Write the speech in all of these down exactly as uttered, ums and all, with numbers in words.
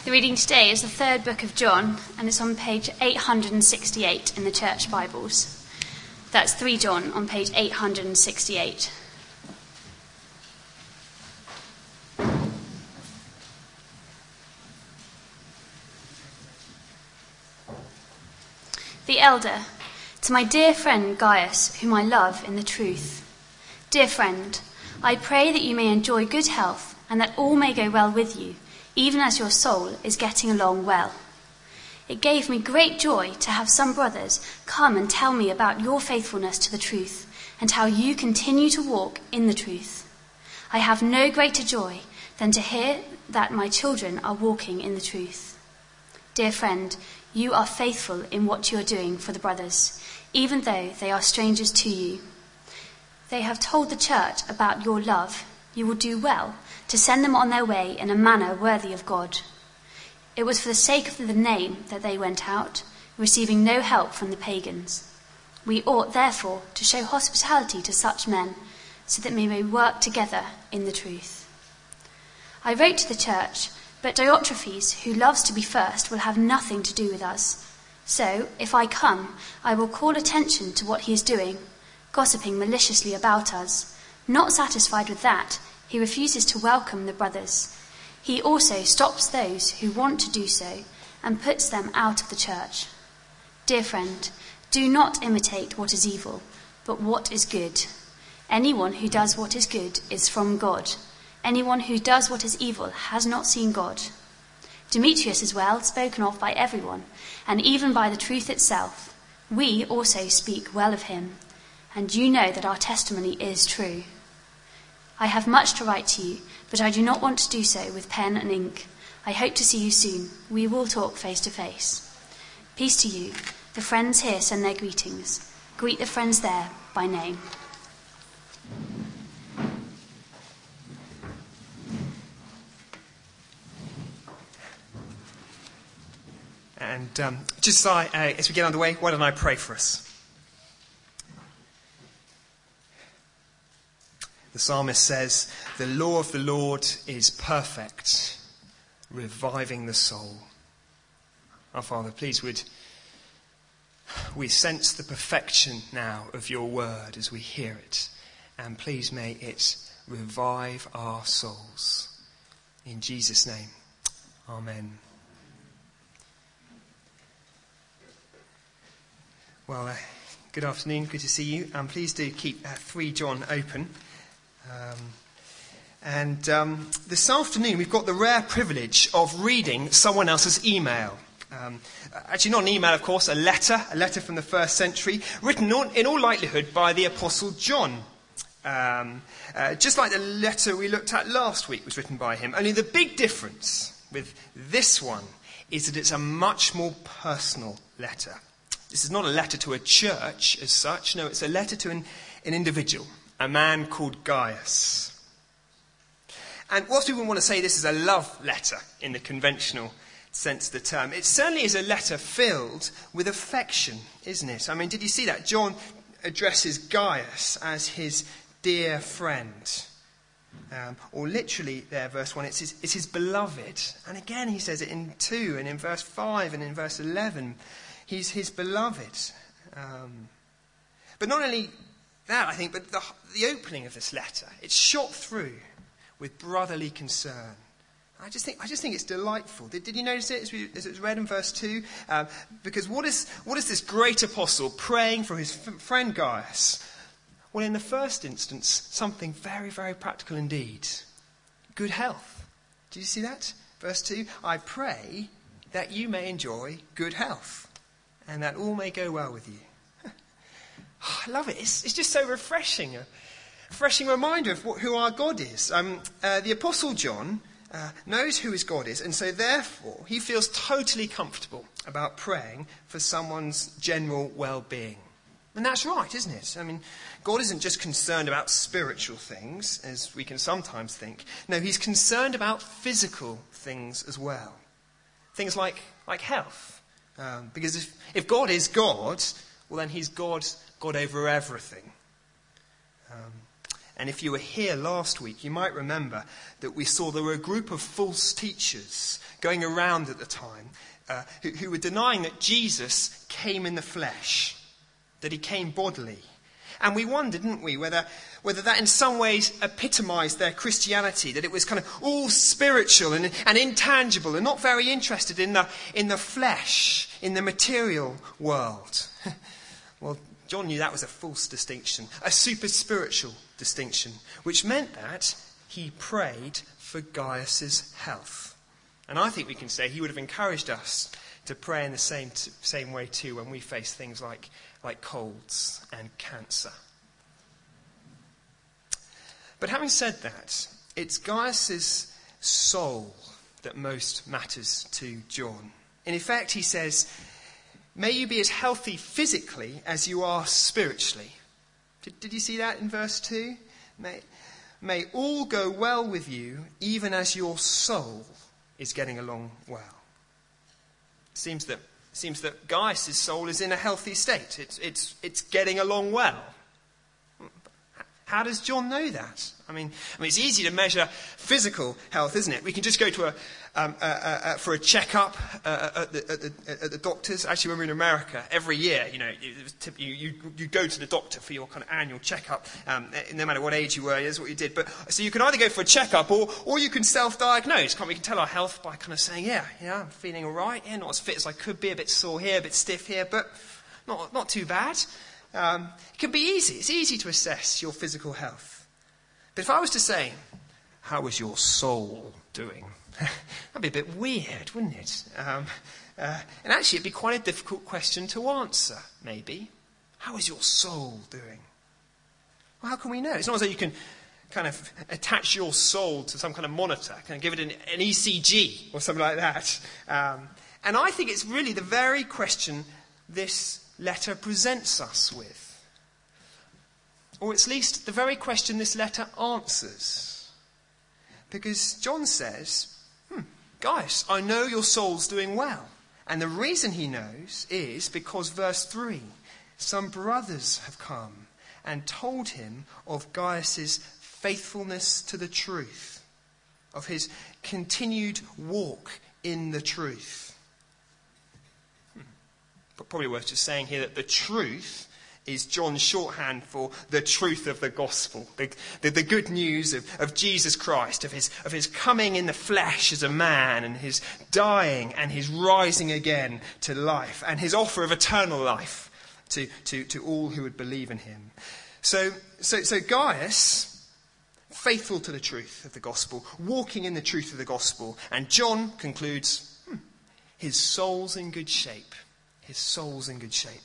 The reading today is the third book of John, and it's on page eight hundred sixty-eight in the Church Bibles. That's three John on page eight hundred sixty-eight. The elder, to my dear friend Gaius, whom I love in the truth. Dear friend, I pray that you may enjoy good health and that all may go well with you, even as your soul is getting along well. It gave me great joy to have some brothers come and tell me about your faithfulness to the truth and how you continue to walk in the truth. I have no greater joy than to hear that my children are walking in the truth. Dear friend, you are faithful in what you are doing for the brothers, even though they are strangers to you. They have told the church about your love. You will do well to send them on their way in a manner worthy of God. It was for the sake of the name that they went out, receiving no help from the pagans. We ought, therefore, to show hospitality to such men, so that we may work together in the truth. I wrote to the church, but Diotrephes, who loves to be first, will have nothing to do with us. So, if I come, I will call attention to what he is doing, gossiping maliciously about us. Not satisfied with that, he refuses to welcome the brothers. He also stops those who want to do so and puts them out of the church. Dear friend, do not imitate what is evil, but what is good. Anyone who does what is good is from God. Anyone who does what is evil has not seen God. Demetrius is well spoken of by everyone, and even by the truth itself. We also speak well of him, and you know that our testimony is true. I have much to write to you, but I do not want to do so with pen and ink. I hope to see you soon. We will talk face to face. Peace to you. The friends here send their greetings. Greet the friends there by name. And um, just as, I, uh, as we get underway, why don't I pray for us? The psalmist says, "The law of the Lord is perfect, reviving the soul." Our Father, please would we sense the perfection now of your word as we hear it. And please may it revive our souls. In Jesus' name, amen. Well, uh, good afternoon, good to see you. And please do keep uh, three John open. Um, and um, this afternoon we've got the rare privilege of reading someone else's email. Um, actually not an email, of course, a letter, a letter from the first century, written in all likelihood by the Apostle John. Um, uh, just like the letter we looked at last week was written by him. Only the big difference with this one is that it's a much more personal letter. This is not a letter to a church as such. No, it's a letter to an, an individual. A man called Gaius. And whilst we wouldn't want to say this is a love letter in the conventional sense of the term, it certainly is a letter filled with affection, isn't it? I mean, did you see that? John addresses Gaius as his dear friend. Um, or literally there, verse one, it's his, it's his beloved. And again he says it in two, and in verse five, and in verse eleven. He's his beloved. Um, but not only that, I think, but the, the opening of this letter, it's shot through with brotherly concern. I just think I just think it's delightful. Did, did you notice it as, we, as it was read in verse two? Um, because what is what is this great apostle praying for his f- friend Gaius? Well, in the first instance, something very, very practical indeed. Good health. Did you see that? Verse two, I pray that you may enjoy good health and that all may go well with you. Oh, I love it. It's, it's just so refreshing. A refreshing reminder of what, who our God is. Um, uh, the Apostle John uh, knows who his God is, and so therefore he feels totally comfortable about praying for someone's general well-being. And that's right, isn't it? I mean, God isn't just concerned about spiritual things, as we can sometimes think. No, he's concerned about physical things as well. Things like, like health. Um, because if, if God is God, well then he's God, God over everything. Um, And if you were here last week, you might remember that we saw there were a group of false teachers going around at the time uh, who, who were denying that Jesus came in the flesh, that he came bodily. And we wondered, didn't we, whether, whether that in some ways epitomised their Christianity, that it was kind of all spiritual and, and intangible and not very interested in the, in the flesh, in the material world. Well, John knew that was a false distinction, a super spiritual distinction, which meant that he prayed for Gaius's health. And I think we can say he would have encouraged us to pray in the same t- same way too when we face things like, like colds and cancer. But having said that, it's Gaius's soul that most matters to John. In effect, he says, may you be as healthy physically as you are spiritually. Did, did you see that in verse two? May, may all go well with you, even as your soul is getting along well. It seems that, it seems that Gaius' soul is in a healthy state. It's, it's, it's getting along well. How does John know that? I mean, I mean, it's easy to measure physical health, isn't it? We can just go to a um, uh, uh, uh, for a checkup uh, at, the, at, the, at the doctor's. Actually, when we were in America, every year, you know, you you, you go to the doctor for your kind of annual checkup. Um, no matter what age you were, is what you did. But so you can either go for a checkup or or you can self-diagnose. Can't we? We can tell our health by kind of saying, yeah, yeah, I'm feeling all right. Yeah, not as fit as I could be, a bit sore here, a bit stiff here, but not not too bad. Um, it can be easy. It's easy to assess your physical health. But if I was to say, how is your soul doing? That'd be a bit weird, wouldn't it? Um, uh, and actually, it'd be quite a difficult question to answer, maybe. How is your soul doing? Well, how can we know? It's not as though you can kind of attach your soul to some kind of monitor, kind of give it an, an E C G or something like that. Um, and I think it's really the very question this letter presents us with. Or at least the very question this letter answers. Because John says, hmm, Gaius, I know your soul's doing well. And the reason he knows is because verse three, some brothers have come and told him of Gaius's faithfulness to the truth, of his continued walk in the truth. But probably worth just saying here that the truth is John's shorthand for the truth of the gospel, the, the, the good news of, of Jesus Christ, of his, of his coming in the flesh as a man, and his dying and his rising again to life, and his offer of eternal life to, to, to all who would believe in him. So, so, so Gaius, faithful to the truth of the gospel, walking in the truth of the gospel, and John concludes, hmm, his soul's in good shape. His soul's in good shape.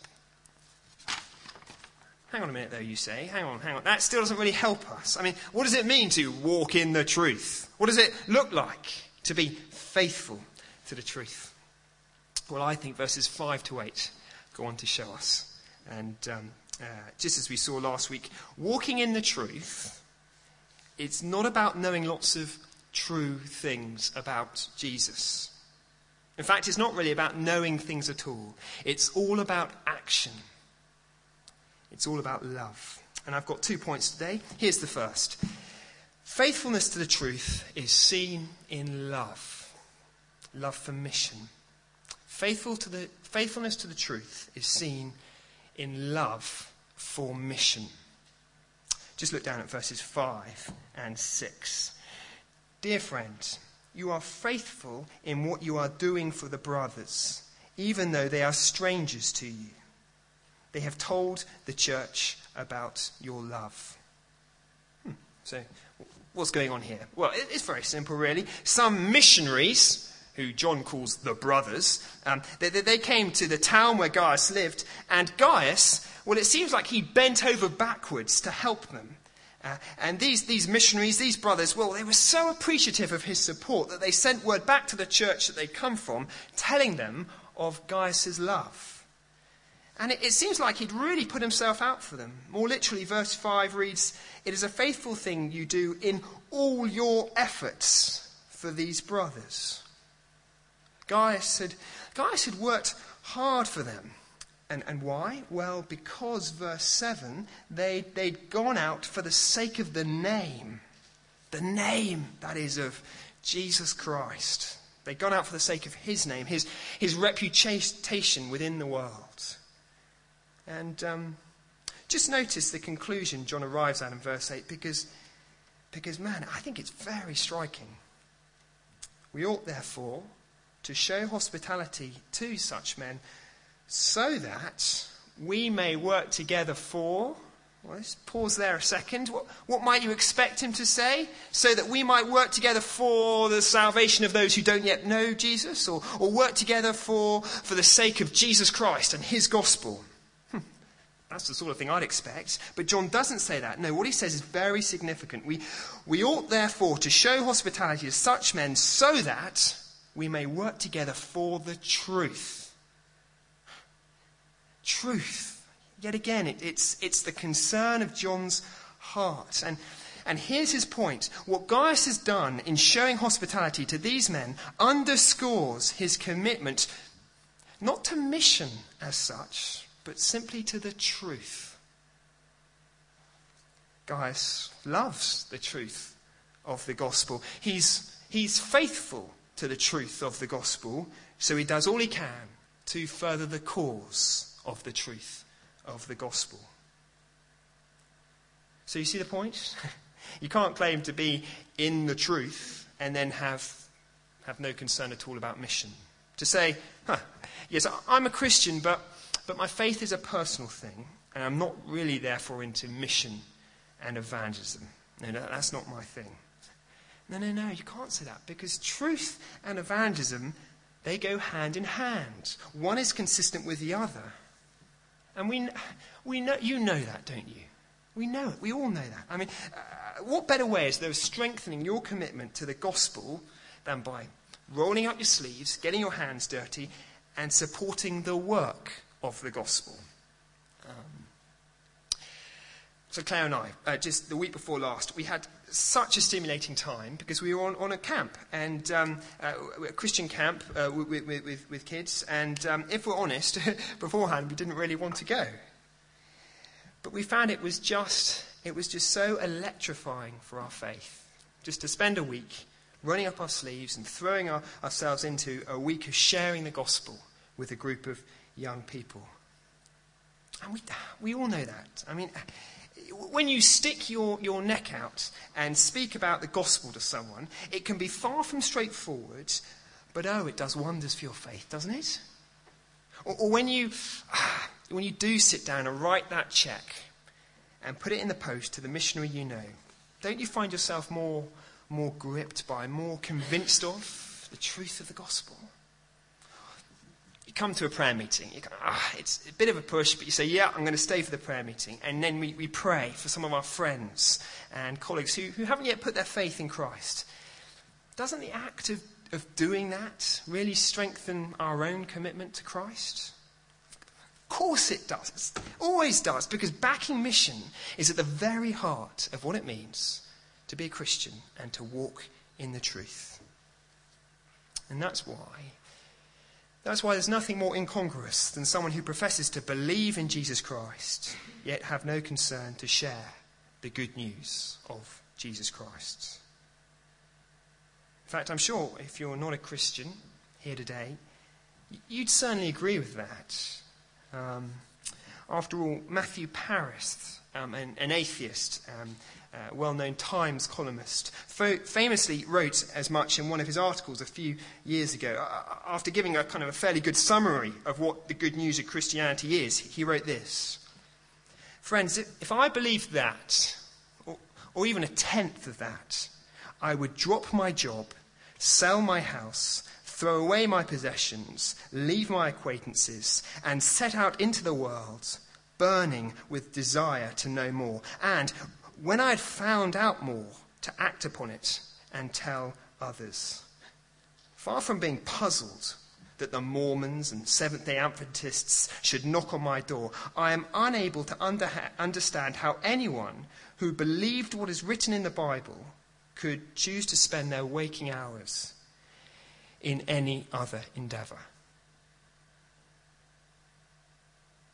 Hang on a minute, though, you say. Hang on, hang on. That still doesn't really help us. I mean, what does it mean to walk in the truth? What does it look like to be faithful to the truth? Well, I think verses five to eight go on to show us. And um, uh, just as we saw last week, walking in the truth, it's not about knowing lots of true things about Jesus. In fact, it's not really about knowing things at all. It's all about action. It's all about love. And I've got two points today. Here's the first. Faithfulness to the truth is seen in love. Love for mission. Faithful to the, faithfulness to the truth is seen in love for mission. Just look down at verses five and six. Dear friend, you are faithful in what you are doing for the brothers, even though they are strangers to you. They have told the church about your love. Hmm. So, what's going on here? Well, it's very simple, really. Some missionaries, who John calls the brothers, um, they, they came to the town where Gaius lived, and Gaius, well, it seems like he bent over backwards to help them. Uh, and these, these missionaries, these brothers, well, they were so appreciative of his support that they sent word back to the church that they'd come from, telling them of Gaius' love. And it, it seems like he'd really put himself out for them. More literally, verse five reads, it is a faithful thing you do in all your efforts for these brothers. Gaius had, Gaius had worked hard for them. And, and why? Well, because, verse seven, they, they'd gone out for the sake of the name. The name, that is, of Jesus Christ. They'd gone out for the sake of his name, his, his reputation within the world. And um, just notice the conclusion John arrives at in verse eight, because, because, man, I think it's very striking. We ought, therefore, to show hospitality to such men, so that we may work together for... Well, let's pause there a second. What, what might you expect him to say? So that we might work together for the salvation of those who don't yet know Jesus? Or, or work together for, for the sake of Jesus Christ and his gospel? Hm, that's the sort of thing I'd expect. But John doesn't say that. No, what he says is very significant. We, we ought therefore to show hospitality to such men so that we may work together for the truth. Truth. Yet again, it, it's, it's the concern of John's heart. And, and here's his point. What Gaius has done in showing hospitality to these men underscores his commitment not to mission as such, but simply to the truth. Gaius loves the truth of the gospel. He's, he's faithful to the truth of the gospel, so he does all he can to further the cause of the truth of the gospel. So you see the point? You can't claim to be in the truth and then have have no concern at all about mission. To say, huh, yes, I'm a Christian, but but my faith is a personal thing, and I'm not really therefore into mission and evangelism. No, no, that's not my thing. No, no, no, you can't say that, because truth and evangelism, they go hand in hand. One is consistent with the other. And we, we know, you know that, don't you? We know it. We all know that. I mean, uh, what better way is there of strengthening your commitment to the gospel than by rolling up your sleeves, getting your hands dirty, and supporting the work of the gospel? Um, so Claire and I, uh, just the week before last, we had such a stimulating time because we were on, on a camp, and um, uh, a Christian camp uh, with, with, with, with kids, and um, if we're honest, beforehand we didn't really want to go. But we found it was just, it was just so electrifying for our faith, just to spend a week running up our sleeves and throwing our, ourselves into a week of sharing the gospel with a group of young people. And we, we all know that. I mean, when you stick your, your neck out and speak about the gospel to someone, it can be far from straightforward, but oh, it does wonders for your faith, doesn't it? Or, or when you ah, when you do sit down and write that check and put it in the post to the missionary you know, don't you find yourself more, more gripped by, more convinced of the truth of the gospel? You come to a prayer meeting, you go, ah, it's a bit of a push, but you say, yeah, I'm going to stay for the prayer meeting. And then we, we pray for some of our friends and colleagues who, who haven't yet put their faith in Christ. Doesn't the act of, of doing that really strengthen our own commitment to Christ? Of course it does. It always does, because backing mission is at the very heart of what it means to be a Christian and to walk in the truth. And that's why That's why there's nothing more incongruous than someone who professes to believe in Jesus Christ, yet have no concern to share the good news of Jesus Christ. In fact, I'm sure if you're not a Christian here today, you'd certainly agree with that. Um, after all, Matthew Paris, um, an, an atheist, um, uh, well-known Times columnist, fo- famously wrote as much in one of his articles a few years ago. Uh, after giving a kind of a fairly good summary of what the good news of Christianity is, he wrote this: "Friends, if I believed that, or, or even a tenth of that, I would drop my job, sell my house, throw away my possessions, leave my acquaintances, and set out into the world, burning with desire to know more. And when I had found out more, to act upon it and tell others." Far from being puzzled that the Mormons and Seventh-day Adventists should knock on my door, I am unable to under- understand how anyone who believed what is written in the Bible could choose to spend their waking hours in any other endeavour.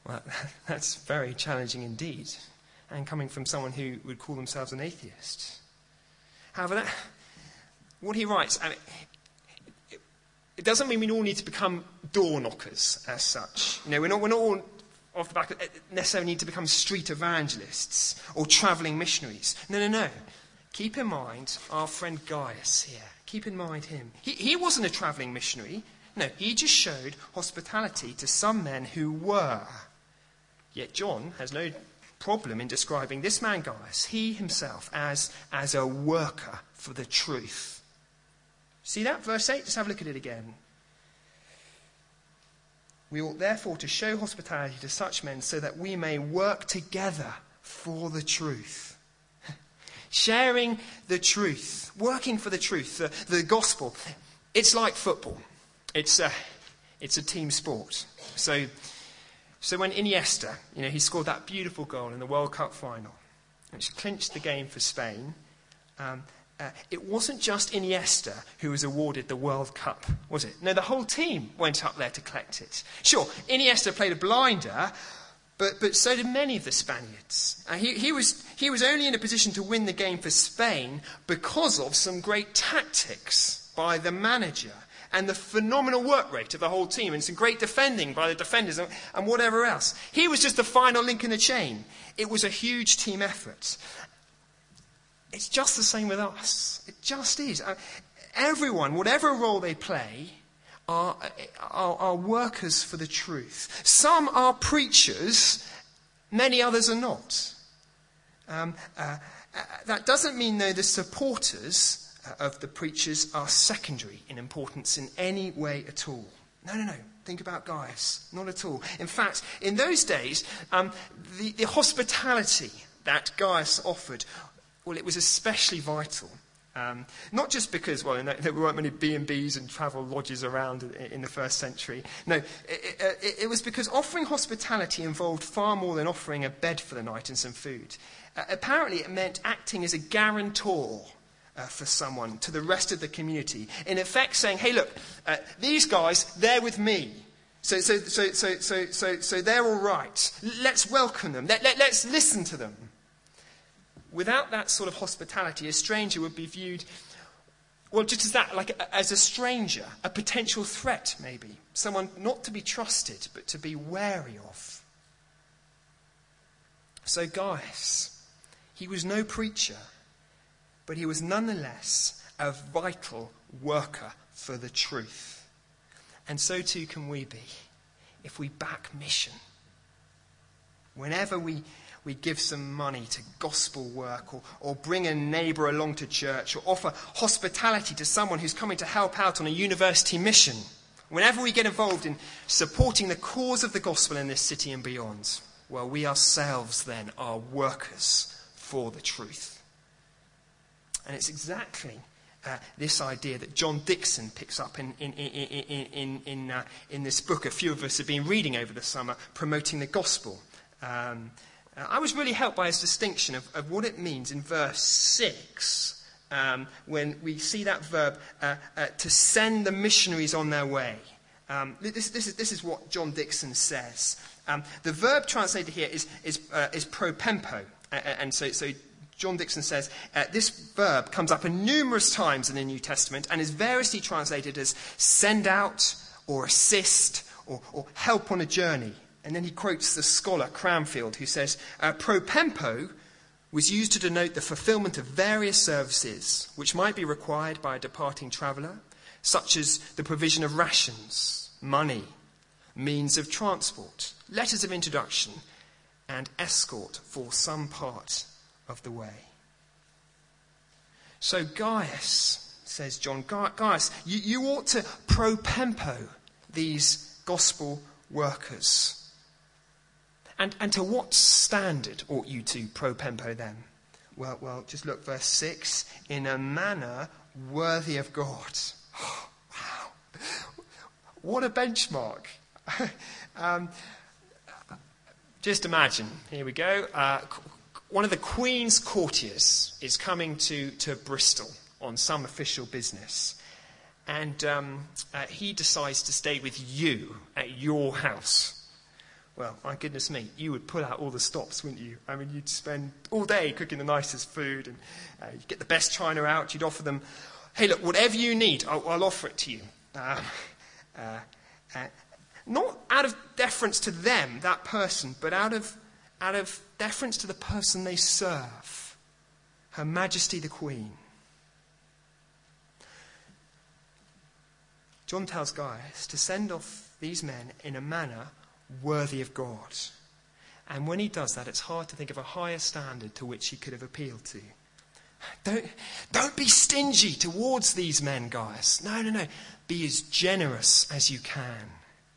Well, that's very challenging indeed, and coming from someone who would call themselves an atheist. However, that, what he writes, I mean, it, it doesn't mean we all need to become door knockers as such. You know, we're not, we're not all off the back of, necessarily need to become street evangelists or travelling missionaries. No, no, no. Keep in mind our friend Gaius here. Keep in mind him. He, he wasn't a travelling missionary. No, he just showed hospitality to some men who were. Yet John has no problem in describing this man Gaius, he himself, as, as a worker for the truth. See that? Verse eight? Just have a look at it again. We ought therefore to show hospitality to such men so that we may work together for the truth. Sharing the truth, working for the truth, the, the gospel. It's like football. It's a, it's a team sport. So, so when Iniesta, you know, he scored that beautiful goal in the World Cup final, which clinched the game for Spain, um, uh, it wasn't just Iniesta who was awarded the World Cup, was it? No, the whole team went up there to collect it. Sure, Iniesta played a blinder, but, but so did many of the Spaniards. Uh, he, he, was, he was only in a position to win the game for Spain because of some great tactics by the manager and the phenomenal work rate of the whole team and some great defending by the defenders and, and whatever else. He was just the final link in the chain. It was a huge team effort. It's just the same with us. It just is. Uh, everyone, whatever role they play, Are, are, are workers for the truth. Some are preachers, many others are not. Um, uh, uh, that doesn't mean, though, the supporters uh, of the preachers are secondary in importance in any way at all. No, no, no. Think about Gaius. Not at all. In fact, in those days, um, the, the hospitality that Gaius offered, well, it was especially vital. Um, not just because, well, there weren't many B and Bs and travel lodges around in the first century. No, it, it, it was because offering hospitality involved far more than offering a bed for the night and some food. Uh, apparently, it meant acting as a guarantor uh, for someone to the rest of the community. In effect, saying, "Hey, look, uh, these guys, they're with me. So, so, so, so, so, so, so they're all right. Let's welcome them. Let, let, let's listen to them." Without that sort of hospitality, a stranger would be viewed, well, just as that, like a, as a stranger, a potential threat, maybe. Someone not to be trusted, but to be wary of. So Gaius, he was no preacher, but he was nonetheless a vital worker for the truth. And so too can we be, if we back mission. Whenever we... we give some money to gospel work, or, or bring a neighbour along to church, or offer hospitality to someone who's coming to help out on a university mission. Whenever we get involved in supporting the cause of the gospel in this city and beyond, well, we ourselves then are workers for the truth. And it's exactly uh, this idea that John Dickson picks up in, in, in, in, in, in, uh, in this book a few of us have been reading over the summer, Promoting the Gospel. Um, Uh, I was really helped by his distinction of, of what it means in verse six, um, when we see that verb, uh, uh, to send the missionaries on their way. Um, this, this, is, this is what John Dickson says. Um, the verb translated here is, is, uh, is propempo. Uh, and so, so John Dickson says uh, this verb comes up in numerous times in the New Testament and is variously translated as send out, or assist, or, or help on a journey. And then he quotes the scholar Cranfield, who says, uh, propempo was used to denote the fulfillment of various services which might be required by a departing traveller, such as the provision of rations, money, means of transport, letters of introduction, and escort for some part of the way. So Gaius, says John, Gaius, you, you ought to propempo these gospel workers. And, and to what standard ought you to propempo them? Well, well, just look, verse six. In a manner worthy of God. Oh, wow. What a benchmark. um, just imagine, here we go. Uh, one of the Queen's courtiers is coming to, to Bristol on some official business. And um, uh, he decides to stay with you at your house. well, my goodness me, you would pull out all the stops, wouldn't you? I mean, you'd spend all day cooking the nicest food, and uh, you'd get the best china out. You'd offer them, hey, look, whatever you need, I'll, I'll offer it to you. Uh, uh, uh, not out of deference to them, that person, but out of out of deference to the person they serve, Her Majesty the Queen. John tells Gaius to send off these men in a manner worthy of God. And when he does that, it's hard to think of a higher standard to which he could have appealed to. Don't, don't be stingy towards these men, Gaius. No, no, no. Be as generous as you can.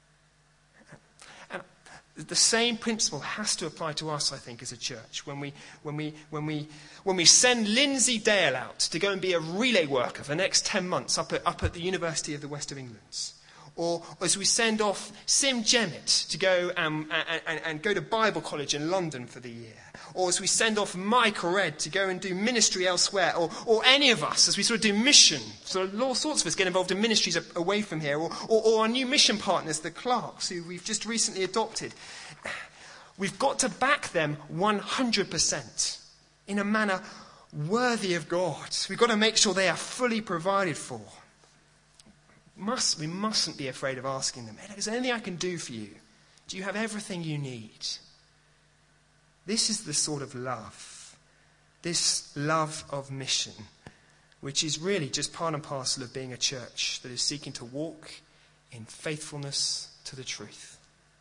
And the same principle has to apply to us, I think, as a church. When we, when we, when we, when we send Lindsay Dale out to go and be a relay worker for the next ten months up at, up at the University of the West of England, or as we send off Sim Jemmett to go um, and, and, and go to Bible college in London for the year, or as we send off Mike or Ed to go and do ministry elsewhere, or, or any of us as we sort of do mission. So all sorts of us get involved in ministries away from here, or, or, or our new mission partners, the Clarks, who we've just recently adopted. We've got to back them one hundred percent in a manner worthy of God. We've got to make sure they are fully provided for. Must, we mustn't be afraid of asking them, hey, is there anything I can do for you? Do you have everything you need? This is the sort of love, this love of mission, which is really just part and parcel of being a church that is seeking to walk in faithfulness to the truth.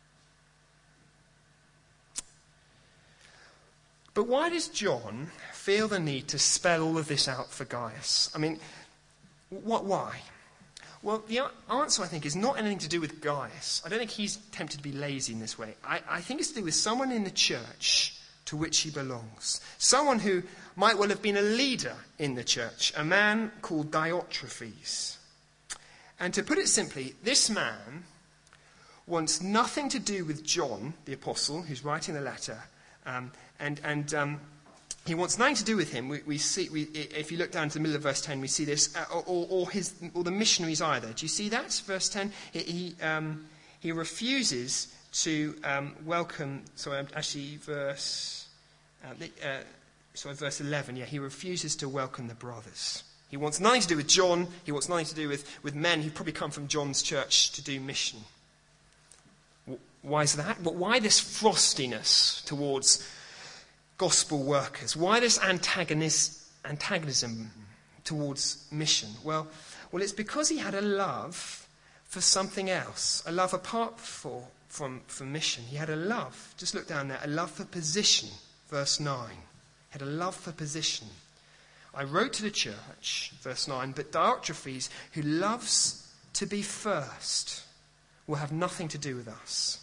But why does John feel the need to spell all of this out for Gaius? I mean, what? Why? Well, the answer, I think, is not anything to do with Gaius. I don't think he's tempted to be lazy in this way. I, I think it's to do with someone in the church to which he belongs. Someone who might well have been a leader in the church, a man called Diotrephes. And to put it simply, this man wants nothing to do with John, the apostle, who's writing the letter, um, and... and um, He wants nothing to do with him. We, we see, we, if you look down to the middle of verse ten, we see this, uh, or, or, his, or the missionaries either. Do you see that? Verse ten. He he, um, he refuses to um, welcome. Sorry, actually, verse. Uh, uh, sorry, verse eleven. Yeah, he refuses to welcome the brothers. He wants nothing to do with John. He wants nothing to do with, with men who probably come from John's church to do mission. Why is that? But why this frostiness towards gospel workers? Why this antagonist, antagonism towards mission? Well, well, it's because he had a love for something else, a love apart for, from, from mission. He had a love, just look down there, a love for position, verse nine. He had a love for position. I wrote to the church, verse nine, but Diotrephes, who loves to be first, will have nothing to do with us.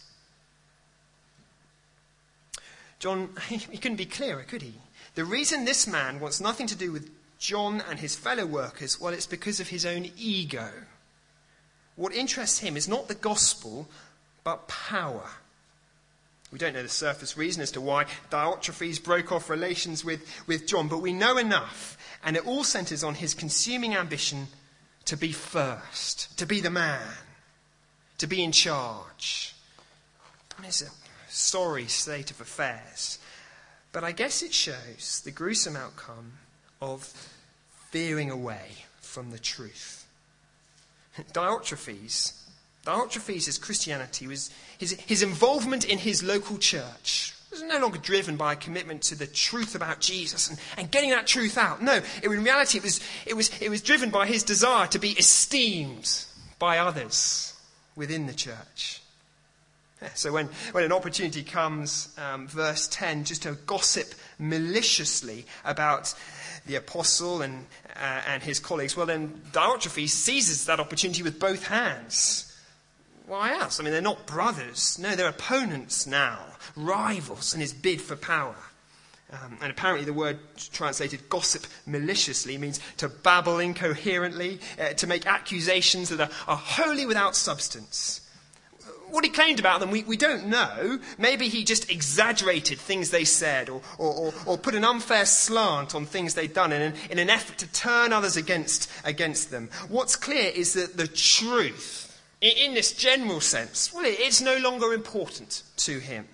John, he couldn't be clearer, could he? The reason this man wants nothing to do with John and his fellow workers, well, it's because of his own ego. What interests him is not the gospel, but power. We don't know the surface reason as to why Diotrephes broke off relations with, with John, but we know enough, and it all centres on his consuming ambition to be first, to be the man, to be in charge. I mean, it's a sorry state of affairs. But I guess it shows the gruesome outcome of veering away from the truth. Diotrephes, Diotrephes' Christianity was his, his involvement in his local church was no longer driven by a commitment to the truth about Jesus and, and getting that truth out. No, it, in reality it was, it was, it was driven by his desire to be esteemed by others within the church. So when, when an opportunity comes, um, verse ten, just to gossip maliciously about the apostle and, uh, and his colleagues, well then Diotrephes seizes that opportunity with both hands. Why else? I mean, they're not brothers. No, they're opponents now, rivals in his bid for power. Um, and apparently the word translated gossip maliciously means to babble incoherently, uh, to make accusations that are, are wholly without substance. What he claimed about them, we, we don't know. Maybe he just exaggerated things they said or, or, or, or put an unfair slant on things they'd done in an, in an effort to turn others against, against them. What's clear is that the truth, In, in this general sense, well, it, it's no longer important to him.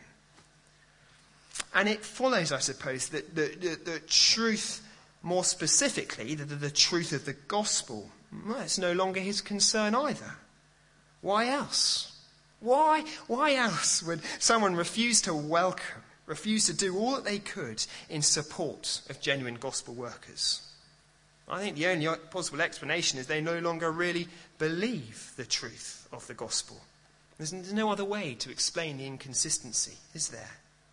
And it follows, I suppose, that the, the, the truth, more specifically, the, the, the truth of the gospel, well, it's no longer his concern either. Why else? Why, why else would someone refuse to welcome, refuse to do all that they could in support of genuine gospel workers? I think the only possible explanation is they no longer really believe the truth of the gospel. There's, there's no other way to explain the inconsistency, is there?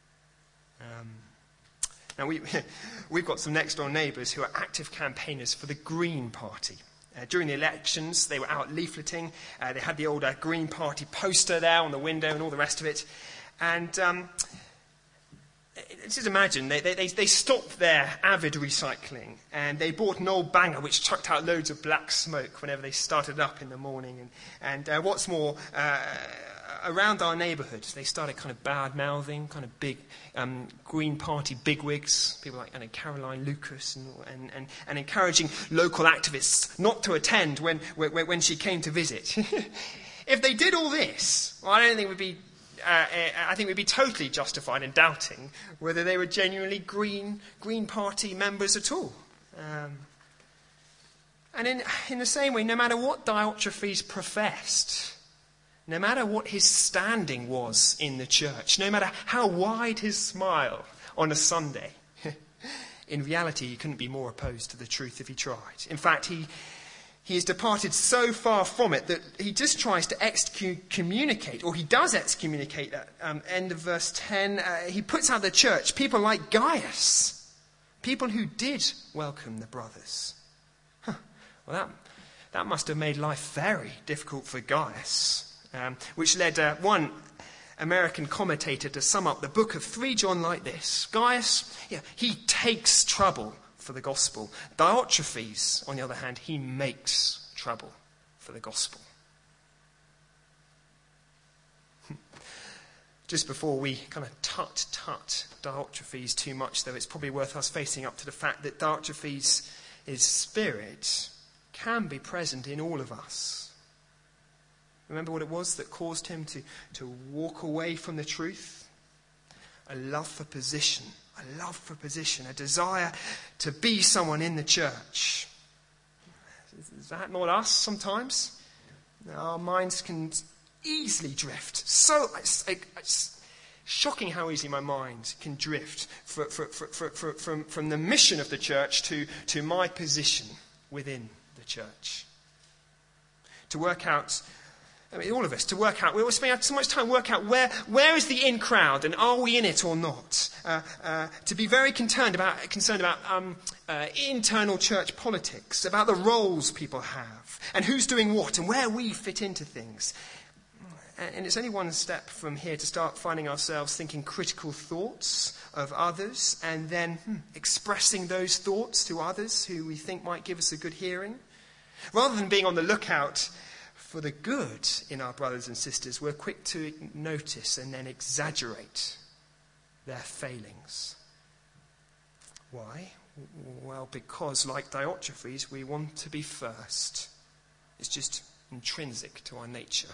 Um, now, we, we've got some next-door neighbours who are active campaigners for the Green Party. Uh, during the elections, they were out leafleting. Uh, they had the old uh, Green Party poster there on the window and all the rest of it. And um, just imagine, they, they, they stopped their avid recycling and they bought an old banger which chucked out loads of black smoke whenever they started up in the morning. And, and uh, what's more, uh, around our neighbourhood, they started kind of bad-mouthing, kind of big um, Green Party bigwigs, people like you know, Caroline Lucas, and, and, and, and encouraging local activists not to attend when, when, when she came to visit. If they did all this, well, I don't think we'd be Uh, I think we'd be totally justified in doubting whether they were genuinely Green Green Party members at all. Um, and in, in the same way, no matter what Diotrephes professed, no matter what his standing was in the church, no matter how wide his smile on a Sunday, in reality he couldn't be more opposed to the truth if he tried. In fact, he... He has departed so far from it that he just tries to excommunicate, or he does excommunicate at um, end of verse ten. Uh, he puts out of the church people like Gaius, people who did welcome the brothers. Huh. Well, that, that must have made life very difficult for Gaius, um, which led uh, one American commentator to sum up the book of First John like this. Gaius, yeah, he takes trouble for the gospel. Diotrephes, on the other hand, he makes trouble for the gospel. Just before we kind of tut-tut Diotrephes too much, though, it's probably worth us facing up to the fact that Diotrephes' his spirit can be present in all of us. Remember what it was that caused him to, to walk away from the truth? A love for position. A love for position, a desire to be someone in the church. Is that not us sometimes? Our minds can easily drift. So it's, it's shocking how easily my mind can drift for, for, for, for, for, from, from the mission of the church to, to my position within the church. To work out, I mean, all of us, to work out, we always spend so much time work out where, where is the in crowd and are we in it or not? Uh, uh, to be very concerned about, concerned about um, uh, internal church politics, about the roles people have and who's doing what and where we fit into things. And it's only one step from here to start finding ourselves thinking critical thoughts of others and then hmm, expressing those thoughts to others who we think might give us a good hearing. Rather than being on the lookout for the good in our brothers and sisters, we're quick to notice and then exaggerate their failings. Why? Well, because, like Diotrephes, we want to be first. It's just intrinsic to our nature.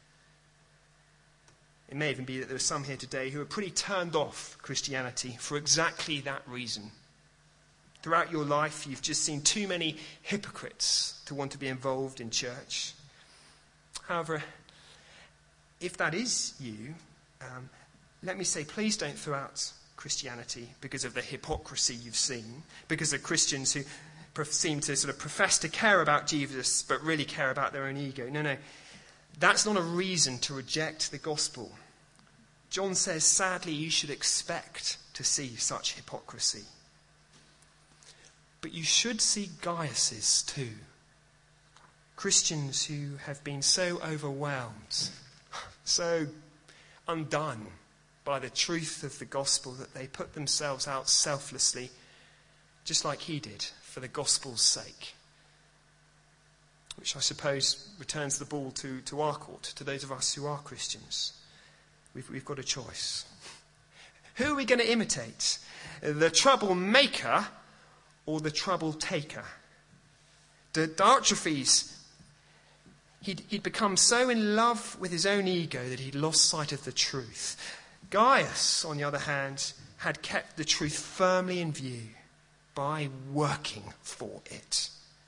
It may even be that there are some here today who are pretty turned off Christianity for exactly that reason. Throughout your life, you've just seen too many hypocrites to want to be involved in church. However, if that is you, um, let me say, please don't throw out Christianity because of the hypocrisy you've seen, because of Christians who seem to sort of profess to care about Jesus but really care about their own ego. No, no, that's not a reason to reject the gospel. John says, sadly, you should expect to see such hypocrisy. But you should see Gaius's too. Christians who have been so overwhelmed, so undone by the truth of the gospel that they put themselves out selflessly, just like he did, for the gospel's sake. Which I suppose returns the ball to, to our court, to those of us who are Christians. We've, we've got a choice. Who are we going to imitate? The troublemaker or the trouble taker? Diotrephes, He'd, he'd become so in love with his own ego that he'd lost sight of the truth. Gaius, on the other hand, had kept the truth firmly in view by working for it.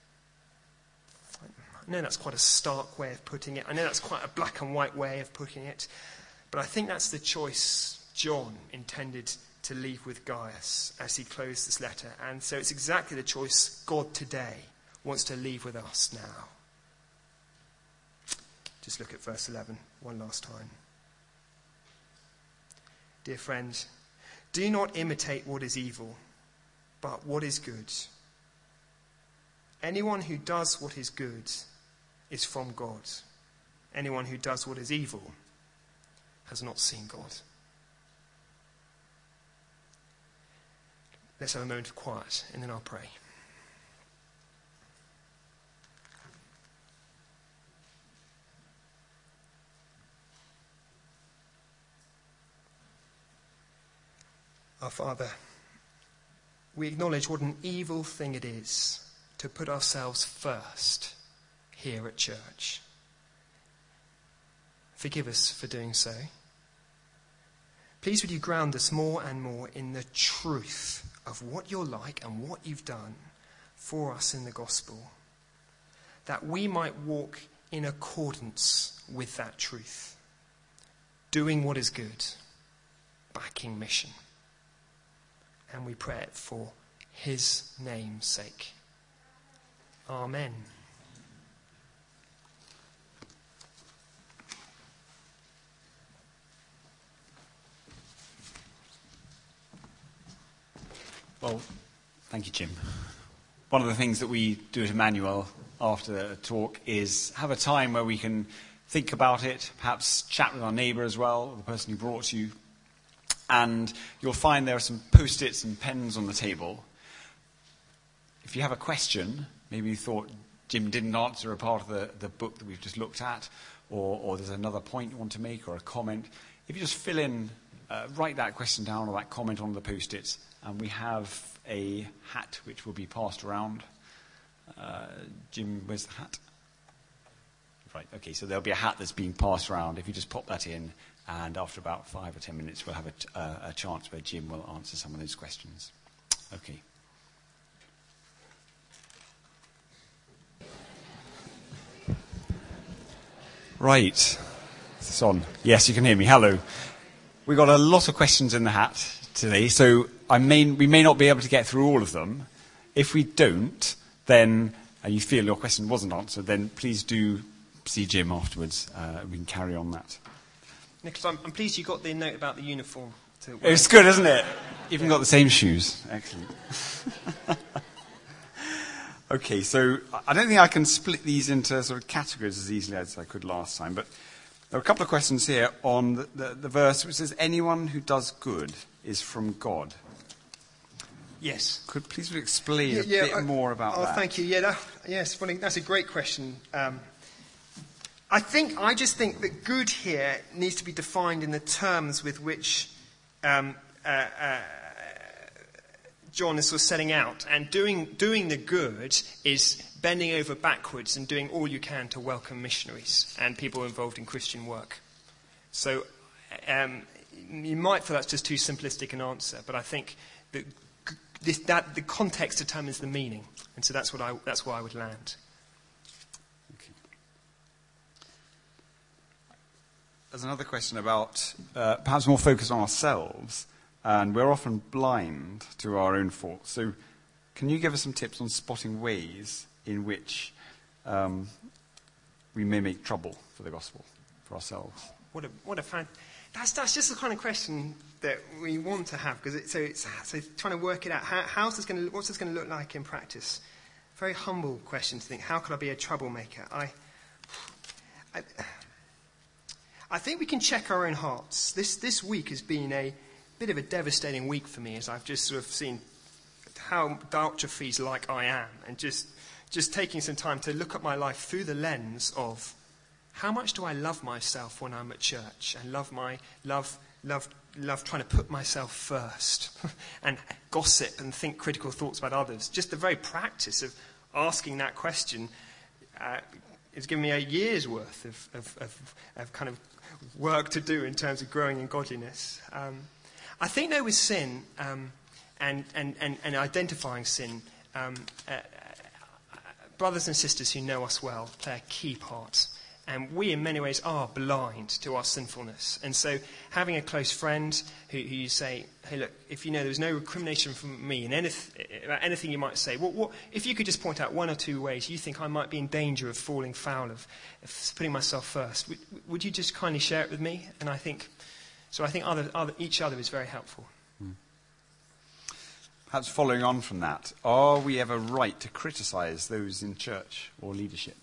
I know that's quite a stark way of putting it. I know that's quite a black and white way of putting it. But I think that's the choice John intended to leave with Gaius as he closed this letter. And so it's exactly the choice God today wants to leave with us now. Just look at verse eleven one last time. Dear friend, do not imitate what is evil, but what is good. Anyone who does what is good is from God. Anyone who does what is evil has not seen God. Let's have a moment of quiet and then I'll pray. Our Father, we acknowledge what an evil thing it is to put ourselves first here at church. Forgive us for doing so. Please would you ground us more and more in the truth of what you're like and what you've done for us in the gospel, that we might walk in accordance with that truth, doing what is good, backing mission. And we pray it for his name's sake. Amen. Well, thank you, Jim. One of the things that we do at Emmanuel after the talk is have a time where we can think about it, perhaps chat with our neighbour as well, or the person who brought you. And you'll find there are some post-its and pens on the table. If you have a question, maybe you thought Jim didn't answer a part of the, the book that we've just looked at, or, or there's another point you want to make or a comment, if you just fill in, uh, write that question down or that comment on the post-its, and we have a hat which will be passed around. Uh, Jim, where's the hat? Right, okay, so there'll be a hat that's being passed around. If you just pop that in, and after about five or ten minutes, we'll have a, uh, a chance where Jim will answer some of those questions. Okay. Right. Is this on? Yes, you can hear me. Hello. We've got a lot of questions in the hat today, so I may, we may not be able to get through all of them. If we don't, then, and you feel your question wasn't answered, then please do see Jim afterwards. Uh, we can carry on that. Nicholas, I'm, I'm pleased you got the note about the uniform. To it's good, isn't it? Even yeah. Got the same shoes. Excellent. Okay, so I don't think I can split these into sort of categories as easily as I could last time, but there are a couple of questions here on the, the, the verse which says, anyone who does good is from God. Yes. Could please explain yeah, a yeah, bit I, more about oh, that? Oh, thank you. Yeah, that, yes, well, that's a great question. Um, I think I just think that good here needs to be defined in the terms with which um, uh, uh, John is sort of setting out. And doing doing the good is bending over backwards and doing all you can to welcome missionaries and people involved in Christian work. So um, you might feel that's just too simplistic an answer, but I think that, this, that the context determines the meaning, and so that's what I that's where I would land. There's another question about uh, perhaps more focus on ourselves, and we're often blind to our own faults. So can you give us some tips on spotting ways in which um, we may make trouble for the gospel, for ourselves? What a, what a fan. That's, that's just the kind of question that we want to have, because it, so it's so trying to work it out. How, how's this going to, what's this going to look like in practice? Very humble question to think, how could I be a troublemaker? I... I I think we can check our own hearts. This this week has been a bit of a devastating week for me, as I've just sort of seen how Diotrephes like I am, and just just taking some time to look at my life through the lens of how much do I love myself when I'm at church, and love my love love love trying to put myself first, and gossip and think critical thoughts about others. Just the very practice of asking that question. Uh, it's given me a year's worth of, of, of, of kind of work to do in terms of growing in godliness. Um, I think, though, with sin um, and, and, and, and identifying sin, um, uh, uh, brothers and sisters who know us well play a key part. And we, in many ways, are blind to our sinfulness. And so having a close friend who, who you say, hey, look, if you know there was no recrimination from me in anything, about anything you might say, what, what, if you could just point out one or two ways you think I might be in danger of falling foul of, of putting myself first, would, would you just kindly share it with me? And I think, so I think other, other, each other is very helpful. Hmm. Perhaps following on from that, are we ever right to criticise those in church or leadership?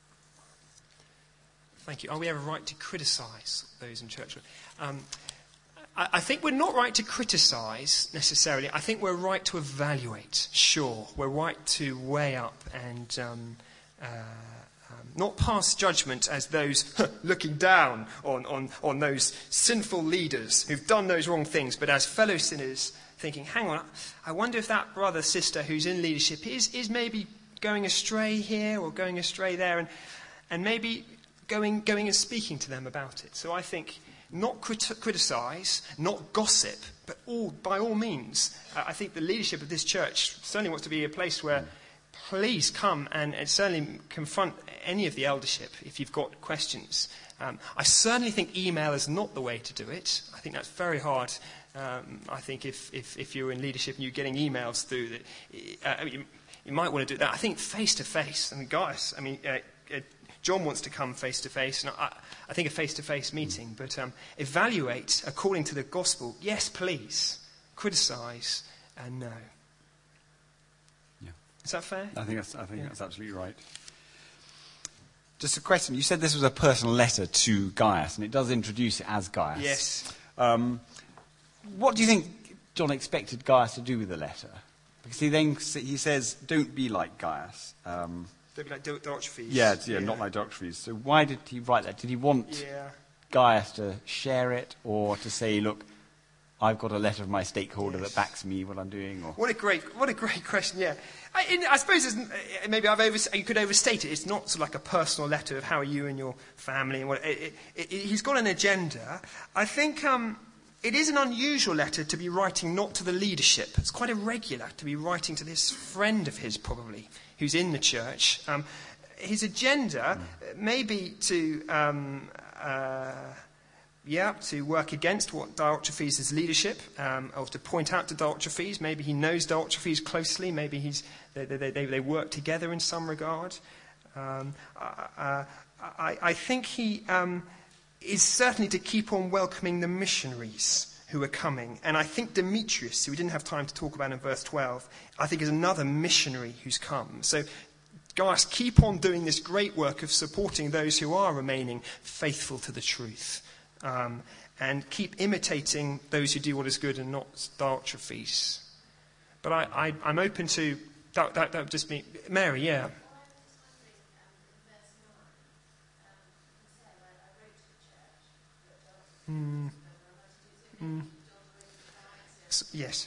Thank you. Are we ever right to criticise those in church? Um, I, I think we're not right to criticise necessarily. I think we're right to evaluate. Sure, we're right to weigh up and um, uh, um, not pass judgment as those looking down on, on, on those sinful leaders who've done those wrong things, but as fellow sinners thinking, hang on, I wonder if that brother, sister who's in leadership is, is maybe going astray here or going astray there, and, and maybe Going, going and speaking to them about it. So I think not crit- criticise, not gossip, but all by all means. Uh, I think the leadership of this church certainly wants to be a place where please come and, and certainly confront any of the eldership if you've got questions. Um, I certainly think email is not the way to do it. I think that's very hard. Um, I think if, if, if you're in leadership and you're getting emails through, that uh, I mean, you, you might want to do that. I think face-to-face. I mean, guys, I mean... Uh, uh, John wants to come face-to-face, and I, I think a face-to-face meeting, but um, evaluate according to the gospel. Yes, please. Criticise and no. Yeah. Is that fair? I think that's, I think yeah. that's absolutely right. Just a question. You said this was a personal letter to Gaius, and it does introduce it as Gaius. Yes. Um, what do you think John expected Gaius to do with the letter? Because he then he says, don't be like Gaius. Um Don't be like Diotrephes. Yeah, yeah, yeah, not like Diotrephes. So why did he write that? Did he want yeah. Gaius to share it, or to say, look, I've got a letter from my stakeholder yes. that backs me, what I'm doing? Or? What a great, what a great question, yeah. I, in, I suppose it's, maybe I've over, you could overstate it. It's not sort of like a personal letter of how are you and your family. And what, it, it, it, he's got an agenda. I think um, it is an unusual letter to be writing not to the leadership. It's quite irregular to be writing to this friend of his, probably, who's in the church. Um, his agenda mm. may be to, um, uh, yeah, to work against what Diotrephes' leadership, um, or to point out to Diotrephes. Maybe he knows Diotrephes closely. Maybe he's they they, they, they work together in some regard. Um, uh, I, I think he um, is certainly to keep on welcoming the missionaries who are coming. And I think Demetrius, who we didn't have time to talk about in verse twelve, I think is another missionary who's come. So, guys, keep on doing this great work of supporting those who are remaining faithful to the truth. Um, and keep imitating those who do what is good and not Diotrephes. But I, I, I'm open to... That, that, that would just be... Mary, yeah. Mm. Mm. So, yes.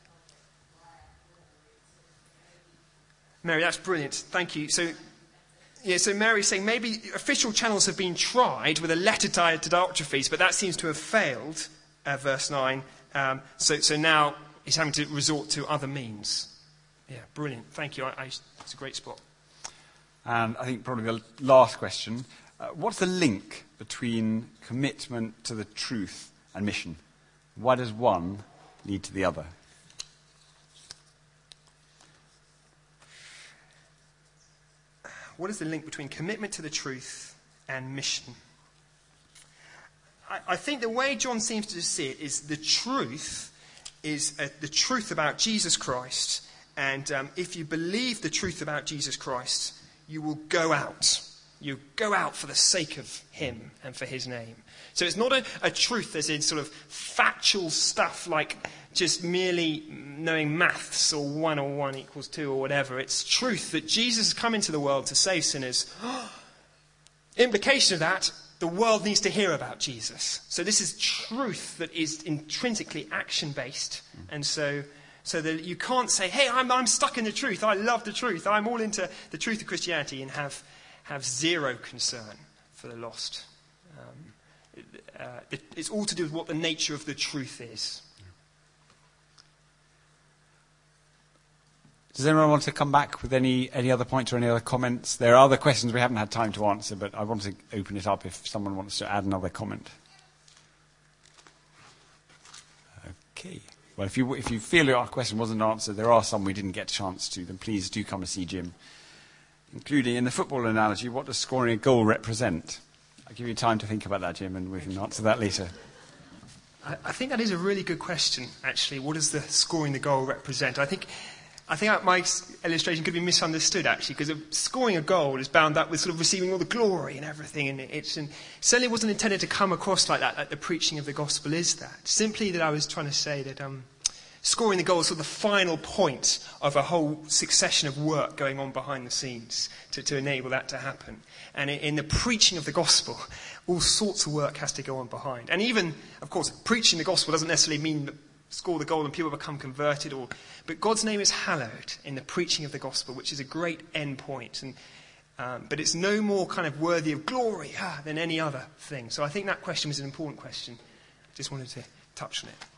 Mary, that's brilliant. Thank you. So, yeah, so Mary's saying maybe official channels have been tried with a letter tied to Diotrephes, but that seems to have failed, uh, verse nine. Um, so, so now he's having to resort to other means. Yeah, brilliant. Thank you. I, I, it's a great spot. And I think probably the last question, uh, what's the link between commitment to the truth and mission? Why does one lead to the other? What is the link between commitment to the truth and mission? I, I think the way John seems to see it is the truth is uh, the truth about Jesus Christ. And um, if you believe the truth about Jesus Christ, you will go out. You go out for the sake of him and for his name. So it's not a, a truth as in sort of factual stuff like just merely knowing maths or one or one equals two or whatever. It's truth that Jesus has come into the world to save sinners. Implication of that, the world needs to hear about Jesus. So this is truth that is intrinsically action-based. And so... So that you can't say, hey, I'm, I'm stuck in the truth. I love the truth. I'm all into the truth of Christianity and have have zero concern for the lost. Um, it, uh, it, it's all to do with what the nature of the truth is. Does anyone want to come back with any, any other points or any other comments? There are other questions we haven't had time to answer, but I want to open it up if someone wants to add another comment. Okay. Well, if you, if you feel your question wasn't answered, there are some we didn't get a chance to, then please do come to see Jim. Including in the football analogy, what does scoring a goal represent? I'll give you time to think about that, Jim, and we can answer that later. I, I think that is a really good question, actually. What does the scoring the goal represent? I think... I think my illustration could be misunderstood, actually, because scoring a goal is bound up with sort of receiving all the glory and everything, and it's and certainly wasn't intended to come across like that, like the preaching of the gospel is that. Simply that I was trying to say that um, scoring the goal is sort of the final point of a whole succession of work going on behind the scenes to, to enable that to happen. And in, in the preaching of the gospel, all sorts of work has to go on behind. And even, of course, preaching the gospel doesn't necessarily mean that score the goal and people become converted, or but God's name is hallowed in the preaching of the gospel, which is a great end point. And um, but it's no more kind of worthy of glory ah, than any other thing. So I think that question was an important question. I just wanted to touch on it.